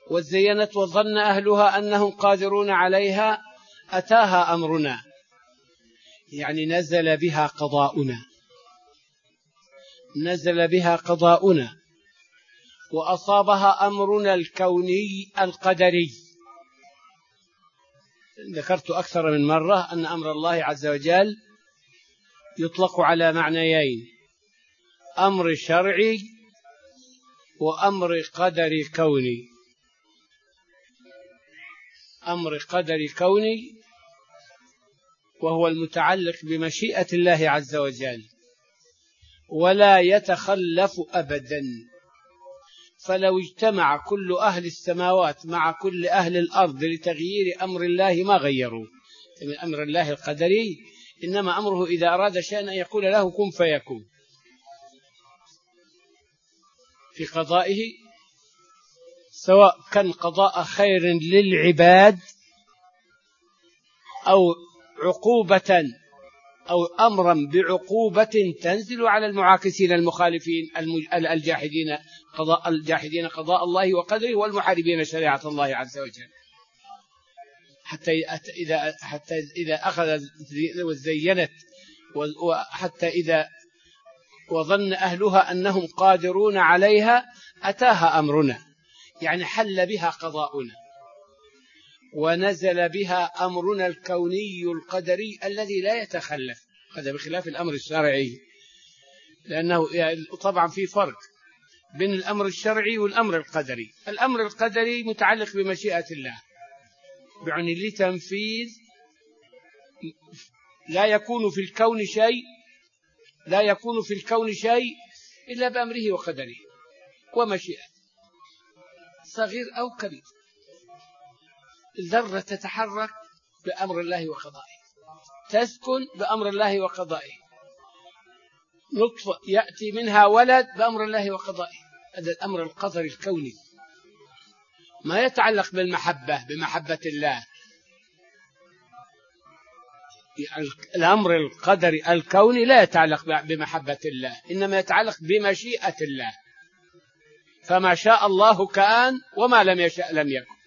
وزينت وظن أهلها أنهم قادرون عليها أتاها أمرنا، يعني نزل بها قضاؤنا، نزل بها قضاؤنا وأصابها أمرنا الكوني القدري. ذكرت أكثر من مرة أن أمر الله عز وجل يطلق على معنيين: أمر شرعي وأمر قدري كوني. أمر قدري كوني وهو المتعلق بمشيئة الله عز وجل ولا يتخلف أبدا، فلو اجتمع كل أهل السماوات مع كل أهل الأرض لتغيير أمر الله ما غيروا من أمر الله القدري، إنما أمره إذا أراد شيئا أن يقول له كن فيكون في قضائه، سواء كان قضاء خير للعباد أو عقوبة أو أمرا بعقوبة تنزل على المعاكسين المخالفين الجاحدين قضاء الله وقدره والمحاربين شريعة الله عز وجل. حتى إذا أخذ وزينت وحتى إذا وظن أهلها أنهم قادرون عليها أتاها أمرنا، يعني حل بها قضاؤنا ونزل بها أمرنا الكوني القدري الذي لا يتخلف. هذا بخلاف الأمر الشرعي، لأنه طبعا في فرق بين الأمر الشرعي والأمر القدري. الأمر القدري متعلق بمشيئة الله، يعني لتنفيذ لا يكون في الكون شيء إلا بأمره وقدره ومشيئة، صغير أو كبير. الذرة تتحرك بأمر الله وقضائه، تسكن بأمر الله وقضائه، نطفة يأتي منها ولد بأمر الله وقضائه. هذا الأمر القدري الكوني ما يتعلق بمحبة الله. الأمر القدري الكوني لا يتعلق بمحبة الله، إنما يتعلق بمشيئة الله، فما شاء الله كان وما لم يشأ لم يكن.